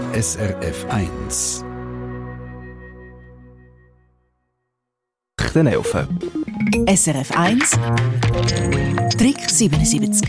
SRF 1. SRF 1 Trick 77.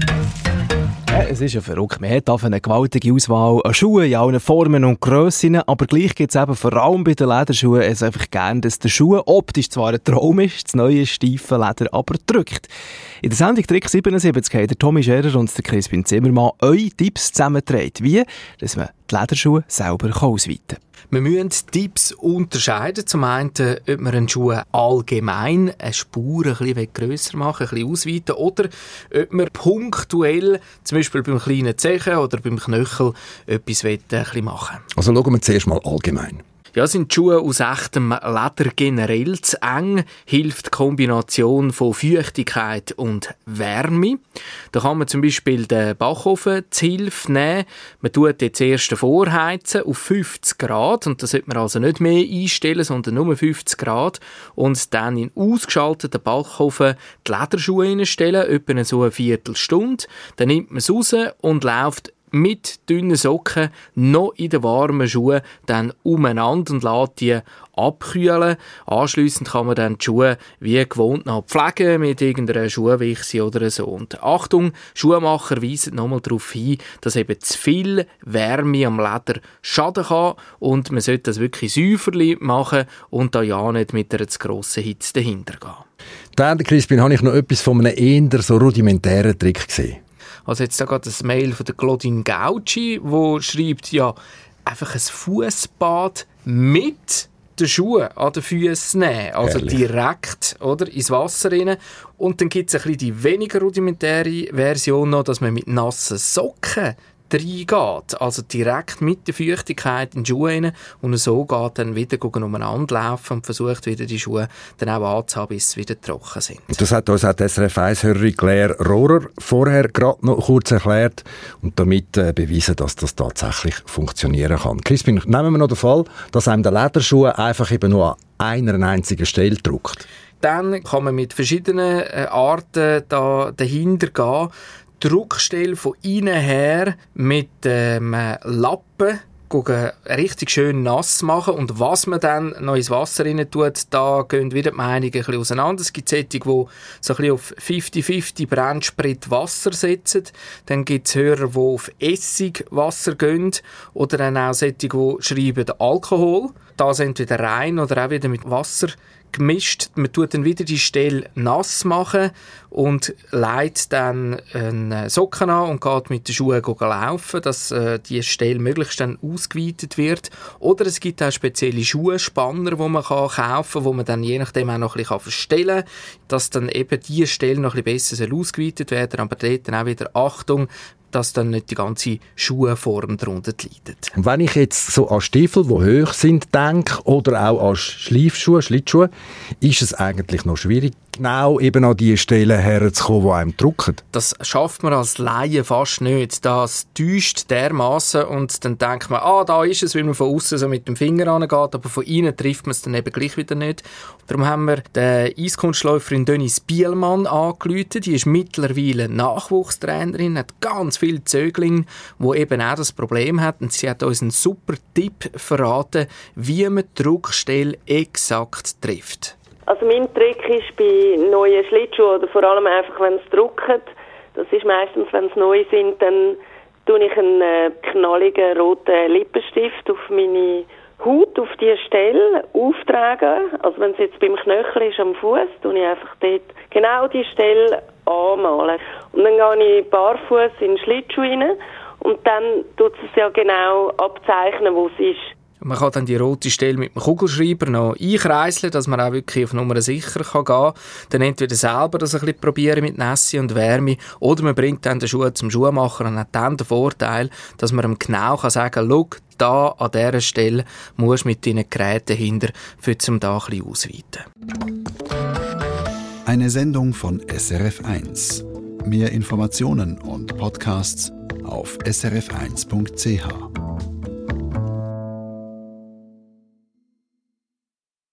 Es ist ja verrückt. Man hat eine gewaltige Auswahl an Schuhen in allen Formen und Grössen, aber gleich gibt es eben vor allem bei den Lederschuhen es einfach gern, dass der Schuh optisch zwar ein Traum ist, das neue steife Leder aber drückt. In der Sendung Trick 77 haben der Tommy Scherer und der Crispin Zimmermann eure Tipps zusammengetragen, wie dass man die Lederschuhe selber ausweiten kann. Wir müssen Tipps unterscheiden. Zum einen, ob man einen Schuh allgemein eine Spur ein bisschen grösser machen, ein bisschen ausweiten, oder ob man punktuell, zum Beispiel beim kleinen Zehen oder beim Knöchel, etwas ein bisschen machen will. Also schauen wir zuerst mal allgemein. Ja, sind die Schuhe aus echtem Leder generell zu eng, hilft die Kombination von Feuchtigkeit und Wärme. Da kann man zum Beispiel den Backofen zu Hilfe nehmen. Man tut jetzt erst vorheizen auf 50 Grad und das sollte man also nicht mehr einstellen, sondern nur 50 Grad und dann in ausgeschalteten Backofen die Lederschuhe reinstellen, etwa so eine Viertelstunde. Dann nimmt man es raus und läuft mit dünnen Socken noch in den warmen Schuhen dann umeinander und lässt die abkühlen. Anschliessend kann man dann die Schuhe wie gewohnt noch pflegen mit irgendeiner Schuhwichse oder so. Und Achtung, Schuhmacher weisen nochmal darauf hin, dass eben zu viel Wärme am Leder schaden kann und man sollte das wirklich säuferlich machen und da ja nicht mit einer zu grossen Hitze dahinter gehen. Dann, Crispin, habe ich noch etwas von einem eher so rudimentären Trick gesehen. Also jetzt da gerade das Mail von der Claudine Gauci, wo schreibt, ja, einfach ein Fußbad mit den Schuhen an den Füßen nehmen. Also herrlich. Direkt oder, ins Wasser rein. Und dann gibt es ein bisschen die weniger rudimentäre Version noch, dass man mit nassen Socken reingeht, also direkt mit der Feuchtigkeit in die Schuhe rein und so geht dann wieder umeinander laufen und versucht wieder die Schuhe dann auch anzuhaben, bis sie wieder trocken sind. Das hat uns auch die SRF 1-Hörerin Claire Rohrer vorher gerade noch kurz erklärt und damit beweisen, dass das tatsächlich funktionieren kann. Crispin, nehmen wir noch den Fall, dass einem der Lederschuh einfach eben nur an einer einzigen Stelle drückt. Dann kann man mit verschiedenen Arten dahinter gehen. Die Druckstelle von innen her mit Lappen richtig schön nass machen und was man dann noch ins Wasser rein tut, da gehen wieder die Meinungen ein bisschen auseinander. Es gibt solche, die so ein bisschen auf 50-50 Brennsprit Wasser setzen. Dann gibt es Hörer, die auf Essigwasser gehen oder dann auch solche, die schreiben Alkohol. Das entweder rein oder auch wieder mit Wasser gemischt. Man tut dann wieder die Stelle nass machen und legt dann einen Socken an und geht mit den Schuhen laufen, dass die Stelle möglichst dann ausgeweitet wird. Oder es gibt auch spezielle Schuhspanner, die man kaufen kann, wo man dann je nachdem auch noch ein bisschen verstellen kann, dass dann eben diese Stelle noch ein bisschen besser ausgeweitet werden, aber dort dann auch wieder Achtung, dass dann nicht die ganze Schuhform darunter leidet. Und wenn ich jetzt so an Stiefel, die hoch sind, denke, oder auch an Schleifschuhe, Schlittschuhe, ist es eigentlich noch schwierig, genau eben an die Stellen herzukommen, die einem drücken? Das schafft man als Laie fast nicht. Das täuscht dermassen und dann denkt man, da ist es, weil man von außen so mit dem Finger angeht, aber von innen trifft man es dann eben gleich wieder nicht. Darum haben wir die Eiskunstläuferin Denise Bielmann angerufen. Die ist mittlerweile Nachwuchstrainerin, hat ganz viele Zöglinge, die eben auch das Problem hat. Und sie hat uns einen super Tipp verraten, wie man die Druckstelle exakt trifft. Also mein Trick ist bei neuen Schlittschuhen oder vor allem einfach, wenn es drückt, das ist meistens, wenn es neu sind, dann tue ich einen knalligen roten Lippenstift auf meine Haut, auf diese Stelle auftragen. Also wenn es jetzt beim Knöchel ist am Fuß, tue ich einfach dort genau die Stelle anmalen. Und dann gehe ich barfuß in den Schlittschuh rein und dann tut es ja genau abzeichnen, wo es ist. Man kann dann die rote Stelle mit dem Kugelschreiber noch einkreiseln, dass man auch wirklich auf Nummer sicher gehen kann. Dann entweder selber das ein bisschen probieren mit Nässe und Wärme oder man bringt dann den Schuh zum Schuhmacher und hat dann den Vorteil, dass man ihm genau sagen kann, schau, da an dieser Stelle musst du mit deinen Geräten hinter, um da ein bisschen ausweiten. Eine Sendung von SRF 1. Mehr Informationen und Podcasts auf srf1.ch.